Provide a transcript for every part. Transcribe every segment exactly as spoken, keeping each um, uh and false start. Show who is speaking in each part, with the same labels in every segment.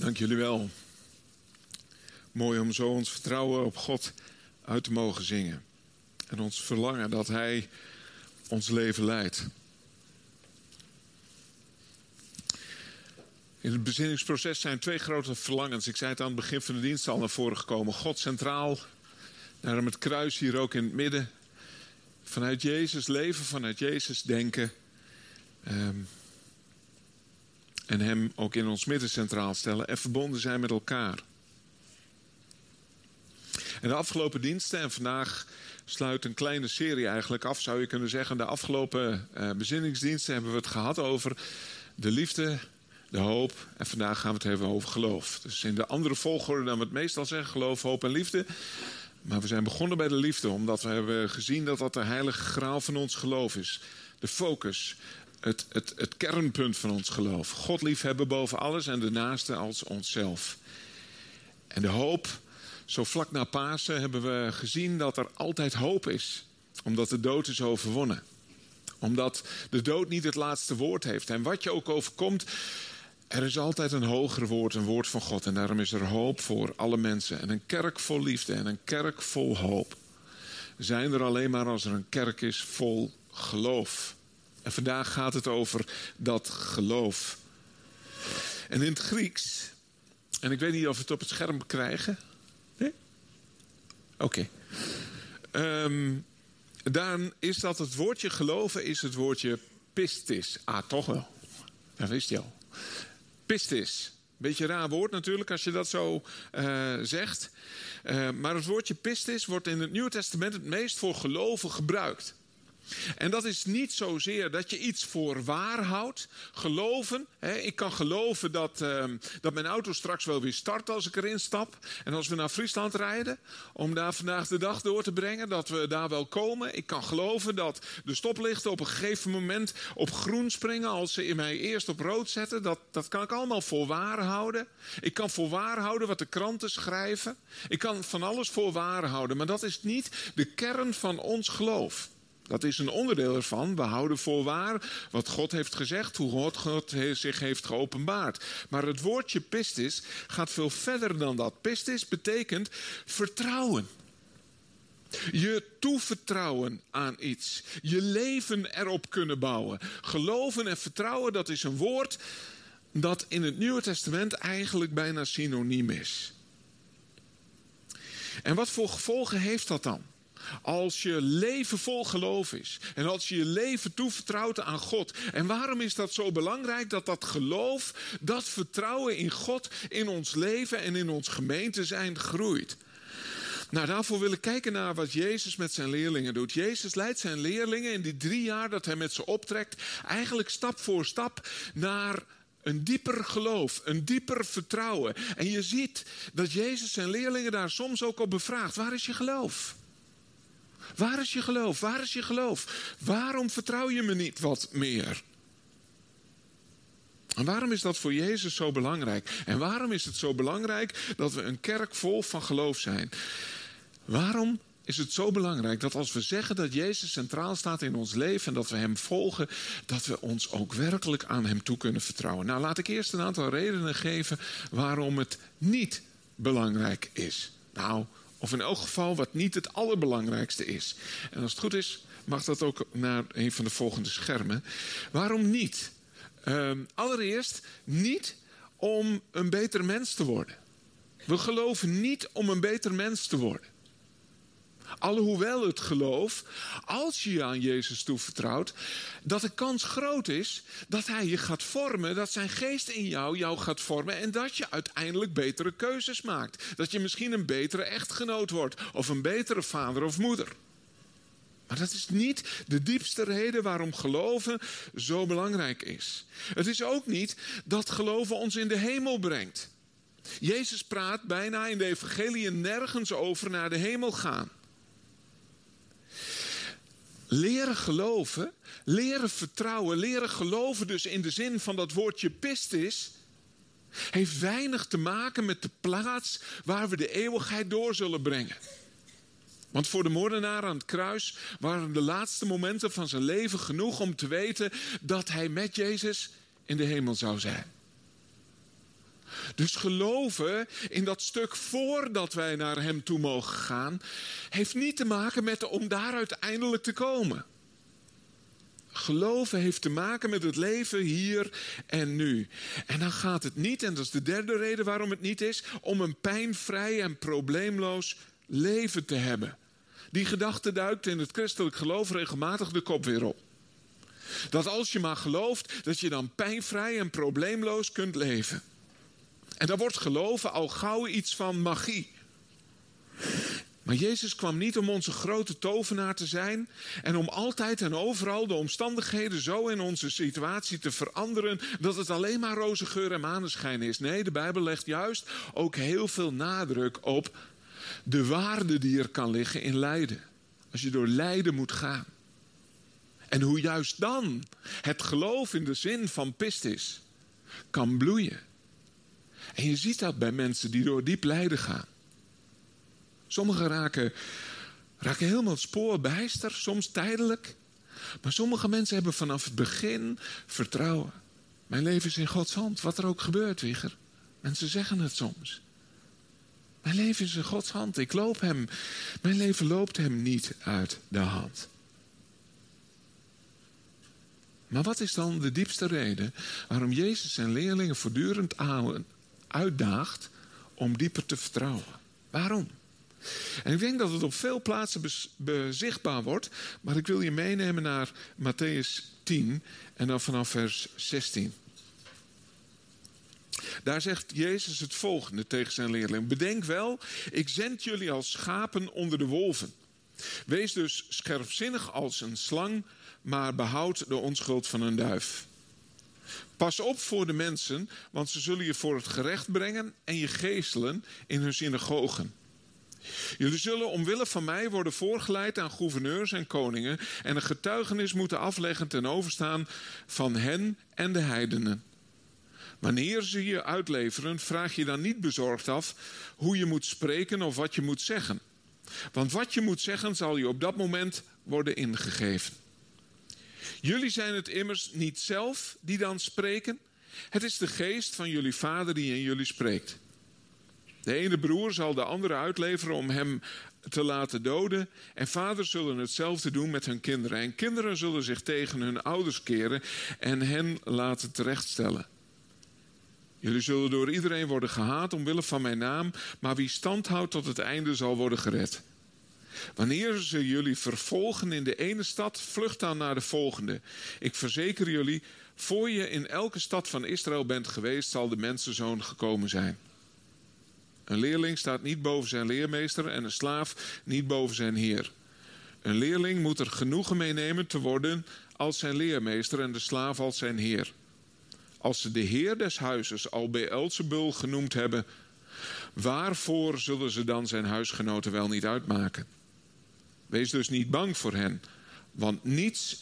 Speaker 1: Dank jullie wel. Mooi om zo ons vertrouwen op God uit te mogen zingen. En ons verlangen dat Hij ons leven leidt. In het bezinningsproces zijn twee grote verlangens. Ik zei het aan het begin van de dienst al naar voren gekomen. God centraal, daarom het kruis hier ook in het midden. Vanuit Jezus leven, vanuit Jezus denken. Um, en Hem ook in ons midden centraal stellen en verbonden zijn met elkaar. En de afgelopen diensten, en vandaag sluit een kleine serie eigenlijk af, zou je kunnen zeggen. De afgelopen uh, bezinningsdiensten hebben we het gehad over de liefde, de hoop. En vandaag gaan we het hebben over geloof. Dus in de andere volgorde dan we het meestal zeggen, geloof, hoop en liefde. Maar we zijn begonnen bij de liefde, omdat we hebben gezien dat dat de heilige graal van ons geloof is. De focus, het, het, het kernpunt van ons geloof. God liefhebben boven alles en de naaste als onszelf. En de hoop, zo vlak na Pasen hebben we gezien dat er altijd hoop is. Omdat de dood is overwonnen. Omdat de dood niet het laatste woord heeft. En wat je ook overkomt, er is altijd een hoger woord, een woord van God. En daarom is er hoop voor alle mensen. En een kerk vol liefde en een kerk vol hoop zijn er alleen maar als er een kerk is vol geloof. En vandaag gaat het over dat geloof. En in het Grieks, en ik weet niet of we het op het scherm krijgen. Nee? Oké. Okay. Um, dan is dat het woordje geloven is het woordje pistis. Ah, toch wel. Dat wist je al. Pistis. Beetje een raar woord natuurlijk als je dat zo uh, zegt. Uh, maar het woordje pistis wordt in het Nieuwe Testament het meest voor geloven gebruikt. En dat is niet zozeer dat je iets voor waar houdt. Geloven. Hè, ik kan geloven dat, uh, dat mijn auto straks wel weer start als ik erin stap. En als we naar Friesland rijden. Om daar vandaag de dag door te brengen. Dat we daar wel komen. Ik kan geloven dat de stoplichten op een gegeven moment op groen springen. Als ze in mij eerst op rood zetten. Dat, dat kan ik allemaal voor waar houden. Ik kan voor waar houden wat de kranten schrijven. Ik kan van alles voor waar houden. Maar dat is niet de kern van ons geloof. Dat is een onderdeel ervan. We houden voor waar wat God heeft gezegd, hoe God, God zich heeft geopenbaard. Maar het woordje pistis gaat veel verder dan dat. Pistis betekent vertrouwen. Je toevertrouwen aan iets. Je leven erop kunnen bouwen. Geloven en vertrouwen, dat is een woord dat in het Nieuwe Testament eigenlijk bijna synoniem is. En wat voor gevolgen heeft dat dan? Als je leven vol geloof is. En als je je leven toevertrouwt aan God. En waarom is dat zo belangrijk? Dat dat geloof, dat vertrouwen in God in ons leven en in ons gemeente zijn groeit. Nou, daarvoor wil ik kijken naar wat Jezus met zijn leerlingen doet. Jezus leidt zijn leerlingen in die drie jaar dat hij met ze optrekt. Eigenlijk stap voor stap naar een dieper geloof, een dieper vertrouwen. En je ziet dat Jezus zijn leerlingen daar soms ook op bevraagt. Waar is je geloof? Waar is je geloof? Waar is je geloof? Waarom vertrouw je me niet wat meer? En waarom is dat voor Jezus zo belangrijk? En waarom is het zo belangrijk dat we een kerk vol van geloof zijn? Waarom is het zo belangrijk dat als we zeggen dat Jezus centraal staat in ons leven en dat we Hem volgen, dat we ons ook werkelijk aan Hem toe kunnen vertrouwen? Nou, laat ik eerst een aantal redenen geven waarom het niet belangrijk is. Nou, of in elk geval wat niet het allerbelangrijkste is. En als het goed is, mag dat ook naar een van de volgende schermen. Waarom niet? Um, allereerst niet om een beter mens te worden. We geloven niet om een beter mens te worden. Alhoewel het geloof, als je je aan Jezus toevertrouwt, dat de kans groot is dat Hij je gaat vormen, dat zijn geest in jou jou gaat vormen en dat je uiteindelijk betere keuzes maakt. Dat je misschien een betere echtgenoot wordt of een betere vader of moeder. Maar dat is niet de diepste reden waarom geloven zo belangrijk is. Het is ook niet dat geloven ons in de hemel brengt. Jezus praat bijna in de evangeliën nergens over naar de hemel gaan. Leren geloven, leren vertrouwen, leren geloven dus in de zin van dat woordje pistis, heeft weinig te maken met de plaats waar we de eeuwigheid door zullen brengen. Want voor de moordenaar aan het kruis waren de laatste momenten van zijn leven genoeg om te weten dat hij met Jezus in de hemel zou zijn. Dus geloven in dat stuk voordat wij naar hem toe mogen gaan, heeft niet te maken met om daar uiteindelijk te komen. Geloven heeft te maken met het leven hier en nu. En dan gaat het niet, en dat is de derde reden waarom het niet is, om een pijnvrij en probleemloos leven te hebben. Die gedachte duikt in het christelijk geloof regelmatig de kop weer op. Dat als je maar gelooft, dat je dan pijnvrij en probleemloos kunt leven. En daar wordt geloven al gauw iets van magie. Maar Jezus kwam niet om onze grote tovenaar te zijn en om altijd en overal de omstandigheden zo in onze situatie te veranderen dat het alleen maar roze geur en maneschijn is. Nee, de Bijbel legt juist ook heel veel nadruk op de waarde die er kan liggen in lijden. Als je door lijden moet gaan. En hoe juist dan het geloof in de zin van pistis kan bloeien. En je ziet dat bij mensen die door diep lijden gaan. Sommigen raken, raken helemaal het spoor bijster, soms tijdelijk. Maar sommige mensen hebben vanaf het begin vertrouwen. Mijn leven is in Gods hand, wat er ook gebeurt, Wieger. Mensen zeggen het soms. Mijn leven is in Gods hand, ik loop hem. Mijn leven loopt hem niet uit de hand. Maar wat is dan de diepste reden waarom Jezus zijn leerlingen voortdurend uitdaagt om dieper te vertrouwen? Waarom? En ik denk dat het op veel plaatsen bez- bezichtbaar wordt, maar ik wil je meenemen naar Mattheüs tien en dan vanaf vers zestien. Daar zegt Jezus het volgende tegen zijn leerlingen. Bedenk wel, ik zend jullie als schapen onder de wolven. Wees dus scherpzinnig als een slang, maar behoud de onschuld van een duif. Pas op voor de mensen, want ze zullen je voor het gerecht brengen en je geeselen in hun synagogen. Jullie zullen omwille van mij worden voorgeleid aan gouverneurs en koningen en een getuigenis moeten afleggen ten overstaan van hen en de heidenen. Wanneer ze je uitleveren, vraag je dan niet bezorgd af hoe je moet spreken of wat je moet zeggen. Want wat je moet zeggen zal je op dat moment worden ingegeven. Jullie zijn het immers niet zelf die dan spreken. Het is de geest van jullie vader die in jullie spreekt. De ene broer zal de andere uitleveren om hem te laten doden. En vaders zullen hetzelfde doen met hun kinderen. En kinderen zullen zich tegen hun ouders keren en hen laten terechtstellen. Jullie zullen door iedereen worden gehaat omwille van mijn naam, maar wie stand houdt tot het einde zal worden gered. Wanneer ze jullie vervolgen in de ene stad, vlucht dan naar de volgende. Ik verzeker jullie, voor je in elke stad van Israël bent geweest, zal de mensenzoon gekomen zijn. Een leerling staat niet boven zijn leermeester en een slaaf niet boven zijn heer. Een leerling moet er genoegen mee nemen te worden als zijn leermeester en de slaaf als zijn heer. Als ze de heer des huizes al Beelzebul genoemd hebben, waarvoor zullen ze dan zijn huisgenoten wel niet uitmaken? Wees dus niet bang voor hen, want niets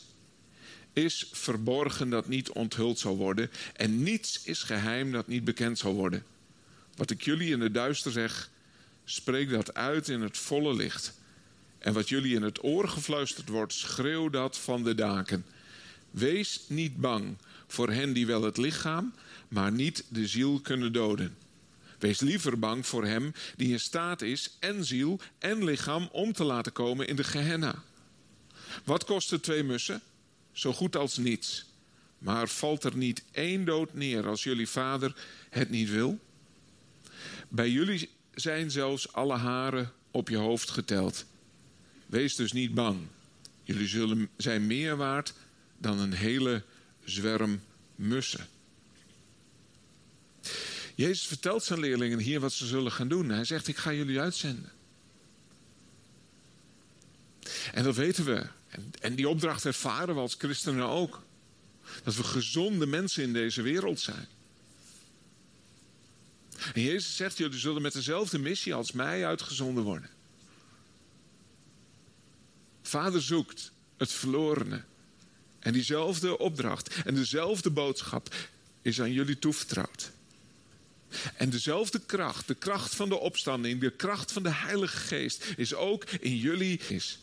Speaker 1: is verborgen dat niet onthuld zal worden en niets is geheim dat niet bekend zal worden. Wat ik jullie in het duister zeg, spreek dat uit in het volle licht. En wat jullie in het oor gefluisterd wordt, schreeuw dat van de daken. Wees niet bang voor hen die wel het lichaam, maar niet de ziel kunnen doden. Wees liever bang voor hem die in staat is en ziel en lichaam om te laten komen in de Gehenna. Wat kosten twee mussen? Zo goed als niets. Maar valt er niet één dood neer als jullie vader het niet wil? Bij jullie zijn zelfs alle haren op je hoofd geteld. Wees dus niet bang. Jullie zullen zijn meer waard dan een hele zwerm mussen. Jezus vertelt zijn leerlingen hier wat ze zullen gaan doen. Hij zegt, ik ga jullie uitzenden. En dat weten we. En, en die opdracht ervaren we als christenen ook. Dat we gezonde mensen in deze wereld zijn. En Jezus zegt, jullie zullen met dezelfde missie als mij uitgezonden worden. Vader zoekt het verlorene. En diezelfde opdracht en dezelfde boodschap is aan jullie toevertrouwd. En dezelfde kracht, de kracht van de opstanding, de kracht van de Heilige Geest is ook in jullie. Is.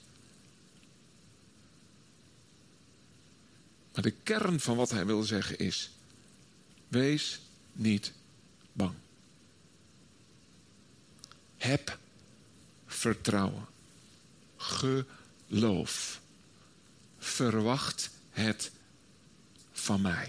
Speaker 1: Maar de kern van wat hij wil zeggen is, wees niet bang. Heb vertrouwen. Geloof. Verwacht het van mij.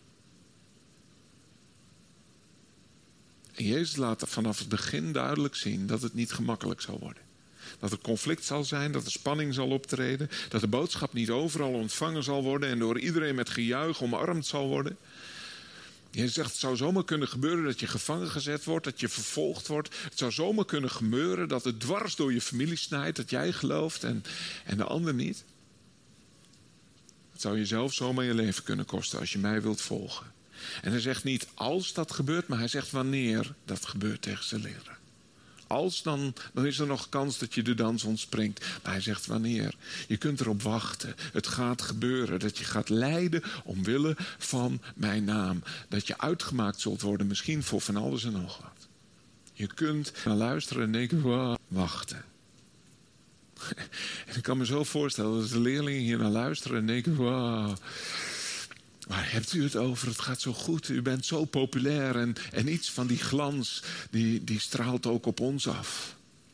Speaker 1: En Jezus laat vanaf het begin duidelijk zien dat het niet gemakkelijk zal worden. Dat er conflict zal zijn, dat er spanning zal optreden. Dat de boodschap niet overal ontvangen zal worden en door iedereen met gejuich omarmd zal worden. Jezus zegt, het zou zomaar kunnen gebeuren dat je gevangen gezet wordt, dat je vervolgd wordt. Het zou zomaar kunnen gebeuren dat het dwars door je familie snijdt, dat jij gelooft en, en de ander niet. Het zou jezelf zomaar je leven kunnen kosten als je mij wilt volgen. En hij zegt niet als dat gebeurt, maar hij zegt wanneer dat gebeurt tegen zijn leraar. Als, dan, dan is er nog kans dat je de dans ontspringt. Maar hij zegt wanneer. Je kunt erop wachten. Het gaat gebeuren. Dat je gaat lijden omwille van mijn naam. Dat je uitgemaakt zult worden. Misschien voor van alles en nog wat. Je kunt naar luisteren en denken, wow, wachten. En ik kan me zo voorstellen dat de leerlingen hier naar luisteren en denken, wow. Waar hebt u het over? Het gaat zo goed. U bent zo populair. En, en iets van die glans, die, die straalt ook op ons af.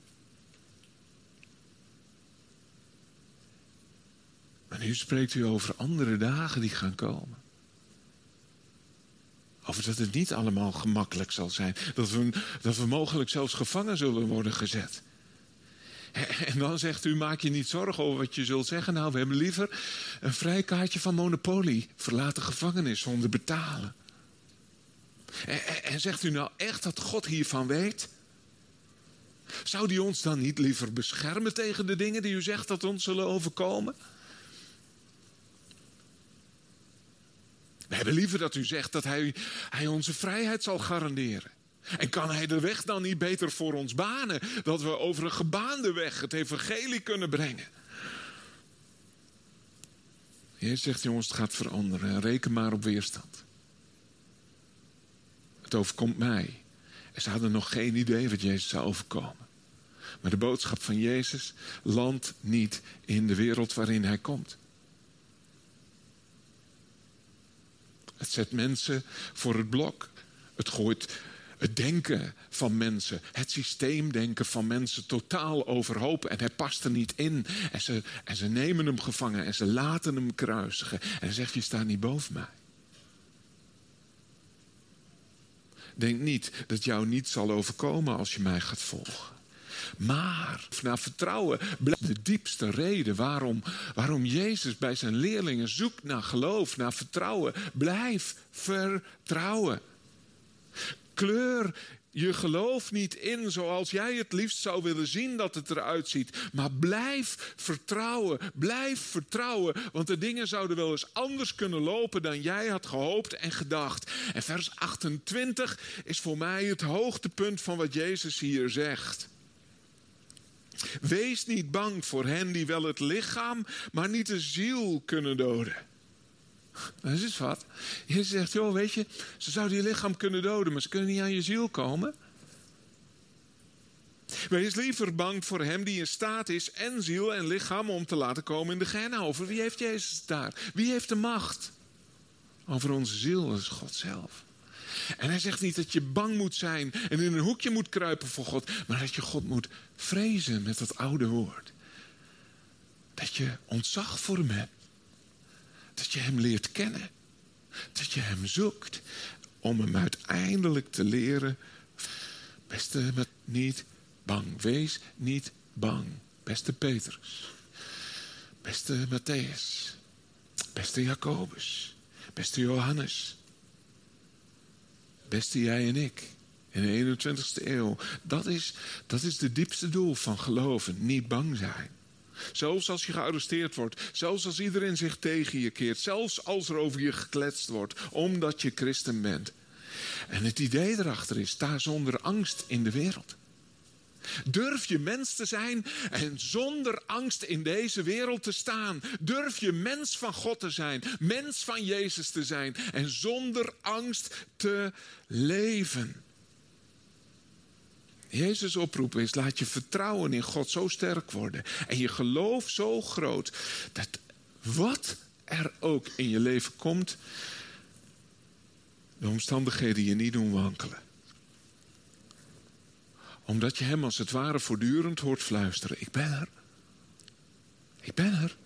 Speaker 1: Maar nu spreekt u over andere dagen die gaan komen. Over dat het niet allemaal gemakkelijk zal zijn. Dat we, dat we mogelijk zelfs gevangen zullen worden gezet. En dan zegt u, maak je niet zorgen over wat je zult zeggen. Nou, we hebben liever een vrijkaartje van Monopoly. Verlaat de gevangenis zonder betalen. En, en, en zegt u nou echt dat God hiervan weet? Zou die ons dan niet liever beschermen tegen de dingen die u zegt dat ons zullen overkomen? We hebben liever dat u zegt dat hij, hij onze vrijheid zal garanderen. En kan hij de weg dan niet beter voor ons banen? Dat we over een gebaande weg het evangelie kunnen brengen. Jezus zegt, jongens, het gaat veranderen. Reken maar op weerstand. Het overkomt mij. En ze hadden nog geen idee wat Jezus zou overkomen. Maar de boodschap van Jezus landt niet in de wereld waarin hij komt. Het zet mensen voor het blok. Het gooit het denken van mensen, het systeemdenken van mensen totaal overhoop. En hij past er niet in. En ze, en ze nemen hem gevangen en ze laten hem kruisigen. En hij zegt, je staat niet boven mij. Denk niet dat jou niet zal overkomen als je mij gaat volgen. Maar naar vertrouwen blijft de diepste reden waarom, waarom Jezus bij zijn leerlingen zoekt naar geloof, naar vertrouwen. Blijf vertrouwen. Kleur je geloof niet in zoals jij het liefst zou willen zien dat het eruit ziet. Maar blijf vertrouwen, blijf vertrouwen. Want de dingen zouden wel eens anders kunnen lopen dan jij had gehoopt en gedacht. En vers achtentwintig is voor mij het hoogtepunt van wat Jezus hier zegt. Wees niet bang voor hen die wel het lichaam, maar niet de ziel kunnen doden. Dat is iets wat. Jezus zegt, joh, weet je, ze zouden je lichaam kunnen doden, maar ze kunnen niet aan je ziel komen. Wees liever bang voor hem die in staat is en ziel en lichaam om te laten komen in de Gehenna. Over wie heeft Jezus het daar? Wie heeft de macht? Over onze ziel, dat is God zelf. En hij zegt niet dat je bang moet zijn en in een hoekje moet kruipen voor God, maar dat je God moet vrezen met dat oude woord. Dat je ontzag voor hem hebt. Dat je hem leert kennen. Dat je hem zoekt om hem uiteindelijk te leren. Beste, niet bang. Wees niet bang. Beste Petrus. Beste Matthäus. Beste Jacobus. Beste Johannes. Beste jij en ik. In de eenentwintigste eeuw. Dat is, dat is het diepste doel van geloven. Niet bang zijn. Zelfs als je gearresteerd wordt. Zelfs als iedereen zich tegen je keert. Zelfs als er over je gekletst wordt. Omdat je christen bent. En het idee erachter is. Sta zonder angst in de wereld. Durf je mens te zijn en zonder angst in deze wereld te staan. Durf je mens van God te zijn. Mens van Jezus te zijn. En zonder angst te leven. Jezus' oproep is, laat je vertrouwen in God zo sterk worden. En je geloof zo groot. Dat wat er ook in je leven komt, de omstandigheden je niet doen wankelen. Omdat je hem als het ware voortdurend hoort fluisteren. Ik ben er. Ik ben er.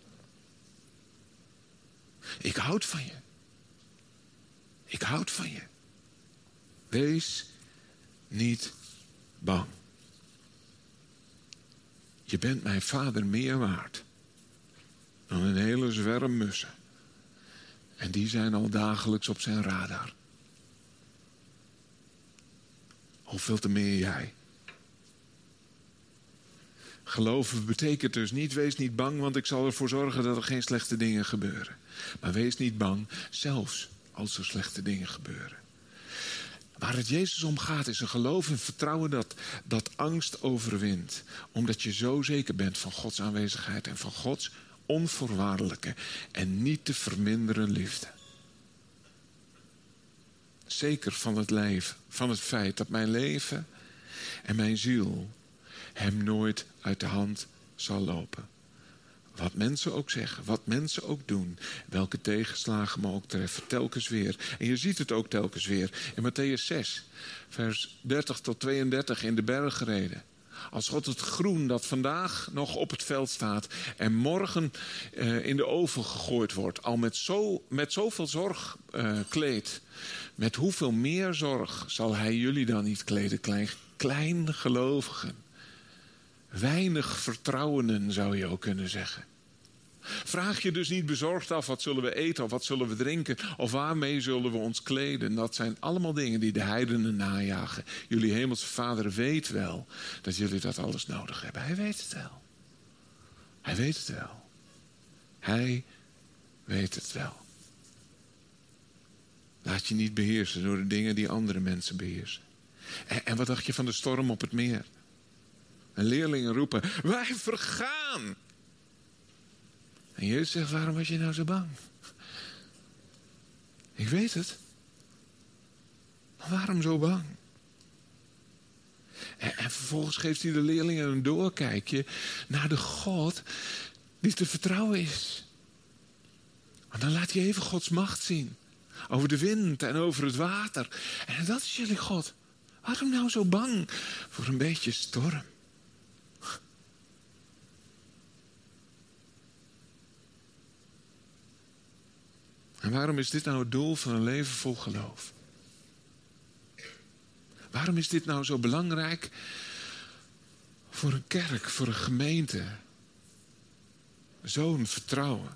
Speaker 1: Ik houd van je. Ik houd van je. Wees niet bang. Je bent mijn vader meer waard dan een hele zwerm mussen. En die zijn al dagelijks op zijn radar. Hoeveel te meer jij. Geloven betekent dus niet, wees niet bang, want ik zal ervoor zorgen dat er geen slechte dingen gebeuren. Maar wees niet bang, zelfs als er slechte dingen gebeuren. Waar het Jezus om gaat is een geloof en vertrouwen dat, dat angst overwint. Omdat je zo zeker bent van Gods aanwezigheid en van Gods onvoorwaardelijke en niet te verminderen liefde. Zeker van het leven, van het feit dat mijn leven en mijn ziel hem nooit uit de hand zal lopen. Wat mensen ook zeggen, wat mensen ook doen, welke tegenslagen me ook treffen, telkens weer. En je ziet het ook telkens weer in Mattheüs zes, vers dertig tot tweeëndertig in de bergreden. Als God het groen dat vandaag nog op het veld staat en morgen uh, in de oven gegooid wordt, al met, zo, met zoveel zorg uh, kleedt, met hoeveel meer zorg zal hij jullie dan niet kleden, klein, klein gelovigen. Weinig vertrouwenen zou je ook kunnen zeggen. Vraag je dus niet bezorgd af, wat zullen we eten of wat zullen we drinken of waarmee zullen we ons kleden. Dat zijn allemaal dingen die de heidenen najagen. Jullie hemelse vader weet wel dat jullie dat alles nodig hebben. Hij weet het wel. Hij weet het wel. Hij weet het wel. Laat je niet beheersen door de dingen die andere mensen beheersen. En, en wat dacht je van de storm op het meer? En leerlingen roepen, wij vergaan. En Jezus zegt, waarom was je nou zo bang? Ik weet het. Maar waarom zo bang? En, en vervolgens geeft hij de leerlingen een doorkijkje naar de God die te vertrouwen is. En dan laat hij even Gods macht zien. Over de wind en over het water. En dat is jullie God. Waarom nou zo bang voor een beetje storm? En waarom is dit nou het doel van een leven vol geloof? Waarom is dit nou zo belangrijk voor een kerk, voor een gemeente? Zo'n vertrouwen.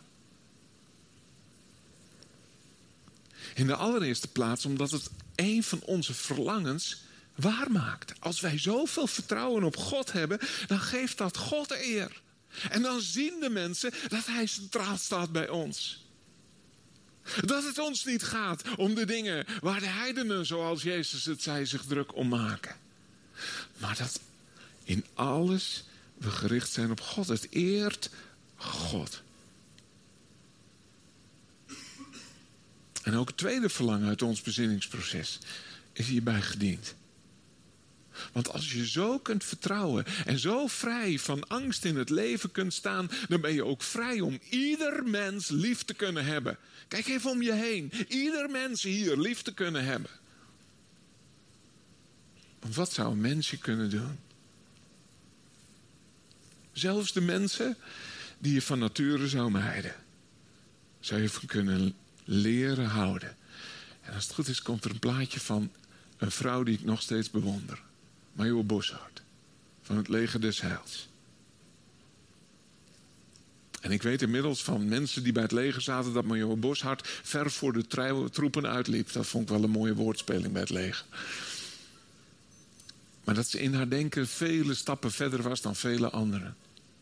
Speaker 1: In de allereerste plaats omdat het een van onze verlangens waarmaakt. Als wij zoveel vertrouwen op God hebben, dan geeft dat God eer. En dan zien de mensen dat hij centraal staat bij ons. Dat het ons niet gaat om de dingen waar de heidenen, zoals Jezus het zei, zich druk om maken. Maar dat in alles we gericht zijn op God. Het eert God. En ook het tweede verlangen uit ons bezinningsproces is hierbij gediend. Want als je zo kunt vertrouwen en zo vrij van angst in het leven kunt staan, dan ben je ook vrij om ieder mens lief te kunnen hebben. Kijk even om je heen. Ieder mens hier lief te kunnen hebben. Want wat zou een mensje kunnen doen? Zelfs de mensen die je van nature zou mijden, zou je van kunnen leren houden. En als het goed is, komt er een plaatje van een vrouw die ik nog steeds bewonder. Major Boshart, van het leger des Heils. En ik weet inmiddels van mensen die bij het leger zaten dat Major Boshart ver voor de trui- troepen uitliep. Dat vond ik wel een mooie woordspeling bij het leger. Maar dat ze in haar denken vele stappen verder was dan vele anderen.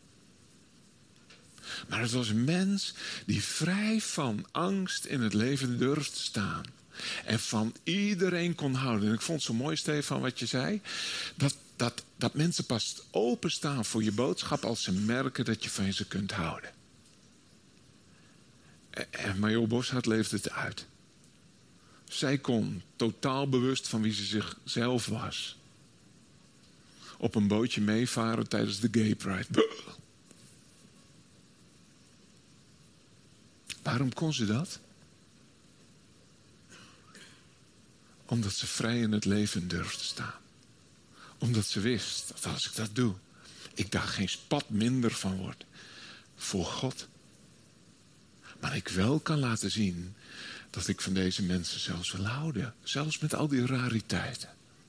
Speaker 1: Maar het was een mens die vrij van angst in het leven durfde staan. En van iedereen kon houden. En ik vond het zo mooi, Stefan, wat je zei. Dat, dat, dat mensen pas openstaan voor je boodschap als ze merken dat je van ze kunt houden. En Major Boshart leefde het uit. Zij kon totaal bewust van wie ze zichzelf was op een bootje meevaren tijdens de Gay Pride. Waarom kon ze dat? Omdat ze vrij in het leven durfde staan. Omdat ze wist dat als ik dat doe, ik daar geen spat minder van word voor God. Maar ik wel kan laten zien dat ik van deze mensen zelfs wil houden. Zelfs met al die rariteiten.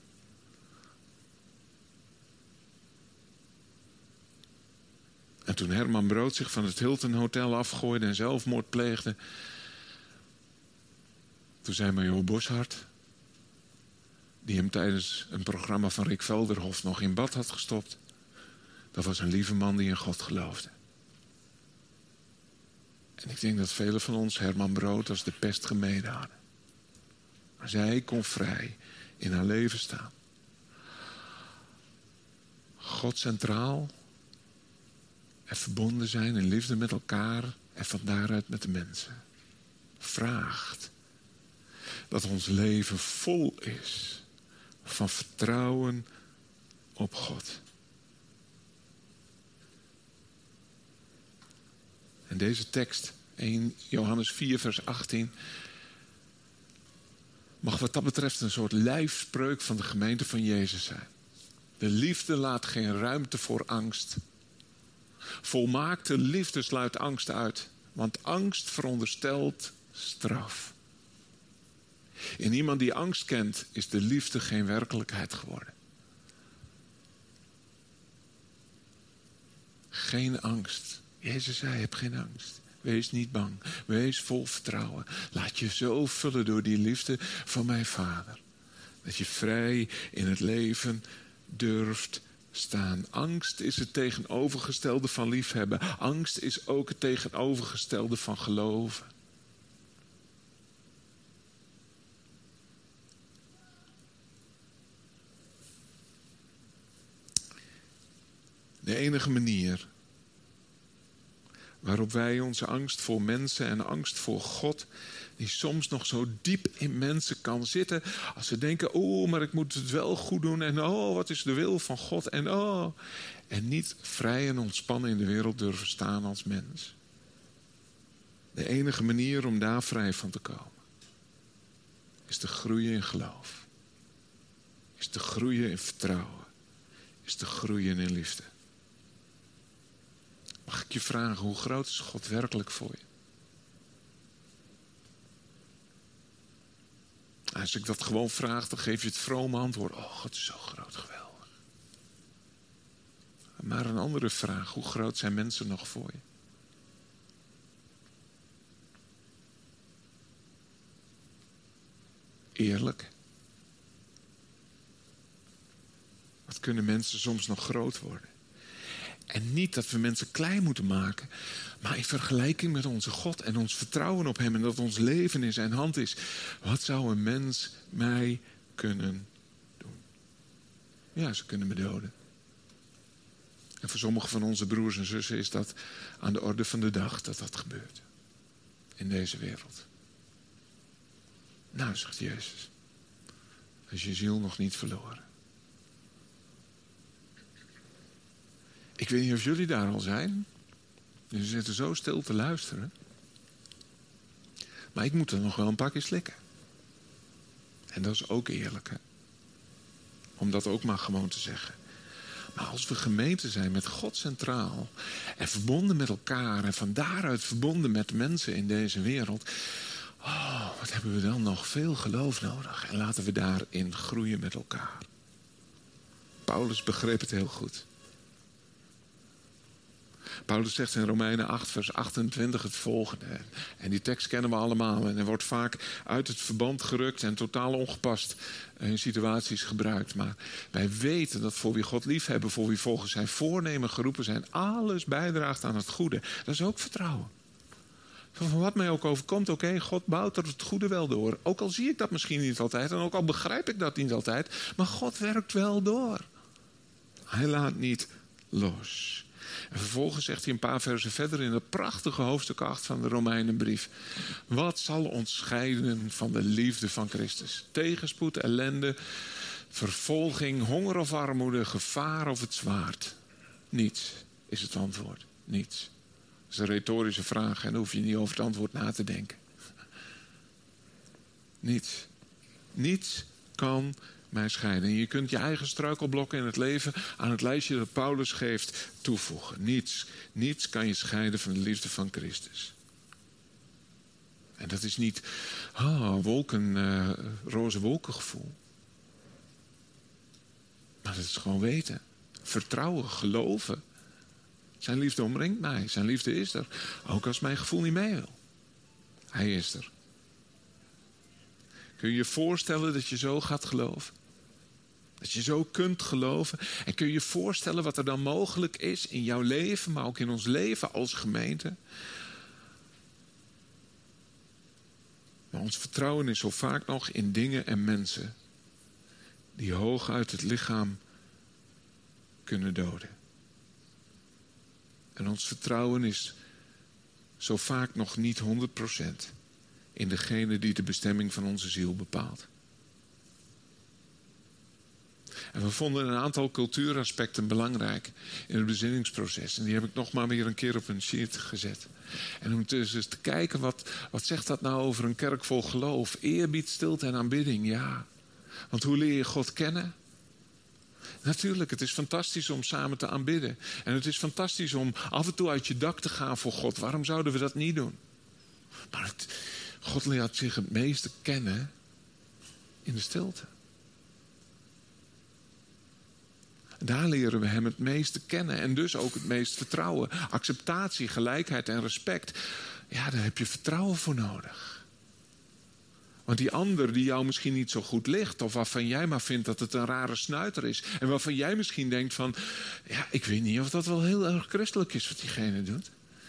Speaker 1: En toen Herman Brood zich van het Hilton Hotel afgooide en zelfmoord pleegde, toen zei Major Boshart, die hem tijdens een programma van Rick Velderhof nog in bad had gestopt, dat was een lieve man die in God geloofde. En ik denk dat velen van ons Herman Brood als de pest gemeden hadden. Maar zij kon vrij in haar leven staan. God centraal en verbonden zijn in liefde met elkaar en van daaruit met de mensen. Vraagt dat ons leven vol is van vertrouwen op God. En deze tekst, eerste Johannes vier vers achttien, mag wat dat betreft een soort lijfspreuk van de gemeente van Jezus zijn. De liefde laat geen ruimte voor angst. Volmaakte liefde sluit angst uit, want angst veronderstelt straf. In iemand die angst kent, is de liefde geen werkelijkheid geworden. Geen angst. Jezus zei, heb geen angst. Wees niet bang. Wees vol vertrouwen. Laat je zo vullen door die liefde van mijn Vader. Dat je vrij in het leven durft staan. Angst is het tegenovergestelde van liefhebben. Angst is ook het tegenovergestelde van geloven. De enige manier waarop wij onze angst voor mensen en angst voor God, die soms nog zo diep in mensen kan zitten, als ze denken, oh, maar ik moet het wel goed doen en oh, wat is de wil van God en oh, en niet vrij en ontspannen in de wereld durven staan als mens. De enige manier om daar vrij van te komen, is te groeien in geloof, is te groeien in vertrouwen, is te groeien in liefde. Mag ik je vragen, hoe groot is God werkelijk voor je? Als ik dat gewoon vraag, dan geef je het vrome antwoord. Oh, God is zo groot, geweldig. Maar een andere vraag, hoe groot zijn mensen nog voor je? Eerlijk. Wat kunnen mensen soms nog groot worden? En niet dat we mensen klein moeten maken, maar in vergelijking met onze God en ons vertrouwen op Hem en dat ons leven in zijn hand is. Wat zou een mens mij kunnen doen? Ja, ze kunnen me doden. En voor sommige van onze broers en zussen is dat aan de orde van de dag dat dat gebeurt. In deze wereld. Nou, zegt Jezus, is je ziel nog niet verloren. Ik weet niet of jullie daar al zijn. Jullie zitten zo stil te luisteren. Maar ik moet er nog wel een paar keer slikken. En dat is ook eerlijk, hè? Om dat ook maar gewoon te zeggen. Maar als we gemeente zijn met God centraal en verbonden met elkaar en van daaruit verbonden met mensen in deze wereld. Oh, wat hebben we dan nog veel geloof nodig. En laten we daarin groeien met elkaar. Paulus begreep het heel goed. Paulus zegt in Romeinen acht vers achtentwintig het volgende. En die tekst kennen we allemaal. En hij wordt vaak uit het verband gerukt en totaal ongepast in situaties gebruikt. Maar wij weten dat voor wie God lief hebben, voor wie volgens zijn voornemen geroepen zijn, alles bijdraagt aan het goede. Dat is ook vertrouwen. Van wat mij ook overkomt, oké, okay, God bouwt er het goede wel door. Ook al zie ik dat misschien niet altijd en ook al begrijp ik dat niet altijd. Maar God werkt wel door. Hij laat niet los. En vervolgens zegt hij een paar versen verder in het prachtige hoofdstuk acht van de Romeinenbrief. Wat zal ons scheiden van de liefde van Christus? Tegenspoed, ellende, vervolging, honger of armoede, gevaar of het zwaard? Niets is het antwoord. Niets. Dat is een retorische vraag en daar hoef je niet over het antwoord na te denken. Niets. Niets kan mij scheiden. En je kunt je eigen struikelblokken in het leven aan het lijstje dat Paulus geeft toevoegen. Niets, niets kan je scheiden van de liefde van Christus. En dat is niet oh, wolken, uh, roze wolkengevoel. Maar dat is gewoon weten. Vertrouwen, geloven. Zijn liefde omringt mij. Zijn liefde is er. Ook als mijn gevoel niet mee wil. Hij is er. Kun je je voorstellen dat je zo gaat geloven? Dat je zo kunt geloven? En kun je je voorstellen wat er dan mogelijk is in jouw leven, maar ook in ons leven als gemeente? Maar ons vertrouwen is zo vaak nog in dingen en mensen die hooguit het lichaam kunnen doden. En ons vertrouwen is zo vaak nog niet honderd procent in degene die de bestemming van onze ziel bepaalt. En we vonden een aantal cultuuraspecten belangrijk in het bezinningsproces. En die heb ik nog maar weer een keer op een sheet gezet. En om dus eens te kijken, wat, wat zegt dat nou over een kerk vol geloof? Eerbied, stilte en aanbidding, ja. Want hoe leer je God kennen? Natuurlijk, het is fantastisch om samen te aanbidden. En het is fantastisch om af en toe uit je dak te gaan voor God. Waarom zouden we dat niet doen? Maar het, God leert zich het meeste kennen in de stilte. Daar leren we hem het meeste kennen en dus ook het meest vertrouwen. Acceptatie, gelijkheid en respect. Ja, daar heb je vertrouwen voor nodig. Want die ander die jou misschien niet zo goed ligt, of waarvan jij maar vindt dat het een rare snuiter is, en waarvan jij misschien denkt van, ja, ik weet niet of dat wel heel erg christelijk is wat diegene doet.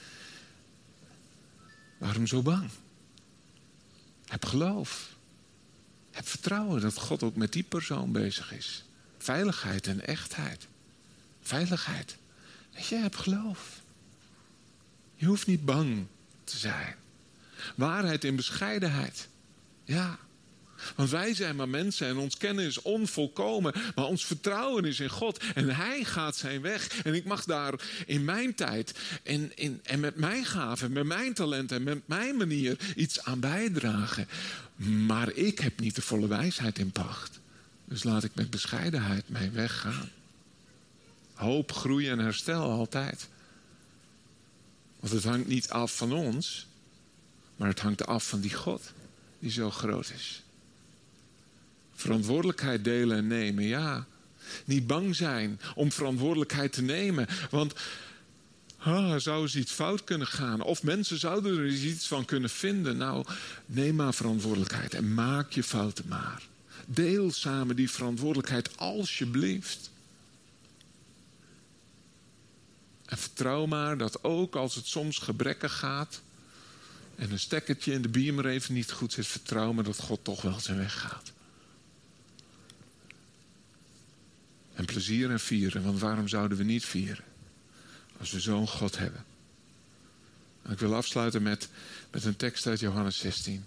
Speaker 1: Waarom zo bang? Heb geloof. Heb vertrouwen dat God ook met die persoon bezig is. Veiligheid en echtheid. Veiligheid. Weet je, heb geloof. Je hoeft niet bang te zijn. Waarheid in bescheidenheid. Ja. Want wij zijn maar mensen en ons kennen is onvolkomen. Maar ons vertrouwen is in God. En Hij gaat zijn weg. En ik mag daar in mijn tijd en, in, en met mijn gaven, met mijn talent en met mijn manier iets aan bijdragen. Maar ik heb niet de volle wijsheid in pacht. Dus laat ik met bescheidenheid mijn weg gaan. Hoop, groei en herstel altijd. Want het hangt niet af van ons. Maar het hangt af van die God. Die zo groot is. Verantwoordelijkheid delen en nemen, ja. Niet bang zijn om verantwoordelijkheid te nemen. Want ah, er zou eens iets fout kunnen gaan. Of mensen zouden er iets van kunnen vinden. Nou, neem maar verantwoordelijkheid en maak je fouten maar. Deel samen die verantwoordelijkheid alsjeblieft. En vertrouw maar dat ook als het soms gebrekkig gaat en een stekkertje in de beamer even niet goed zit, vertrouw maar dat God toch wel zijn weg gaat. En plezier en vieren, want waarom zouden we niet vieren als we zo'n God hebben? En ik wil afsluiten met, met een tekst uit Johannes zestien.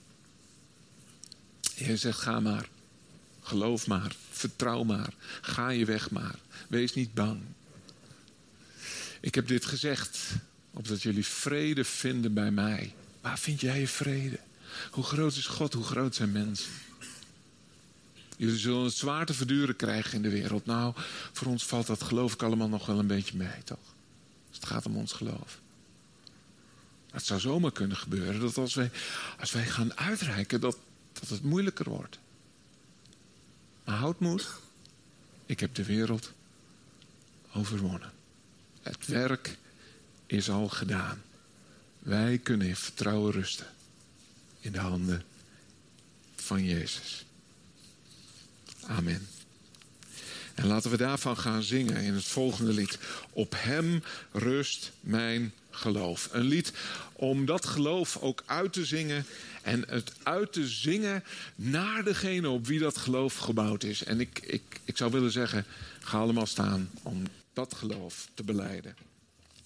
Speaker 1: Hij zegt, ga maar, geloof maar, vertrouw maar, ga je weg maar, wees niet bang. Ik heb dit gezegd, opdat jullie vrede vinden bij mij. Waar vind jij je vrede? Hoe groot is God, hoe groot zijn mensen? Jullie zullen het zwaar te verduren krijgen in de wereld. Nou, voor ons valt dat geloof ik allemaal nog wel een beetje mee, toch? Dus het gaat om ons geloof. Het zou zomaar kunnen gebeuren dat als wij, als wij gaan uitreiken, dat, dat het moeilijker wordt. Maar houd moed. Ik heb de wereld overwonnen. Het werk is al gedaan. Wij kunnen in vertrouwen rusten. In de handen van Jezus. Amen. En laten we daarvan gaan zingen in het volgende lied. Op hem rust mijn geloof. Een lied om dat geloof ook uit te zingen. En het uit te zingen naar degene op wie dat geloof gebouwd is. En ik, ik, ik zou willen zeggen, ga allemaal staan om dat geloof te belijden.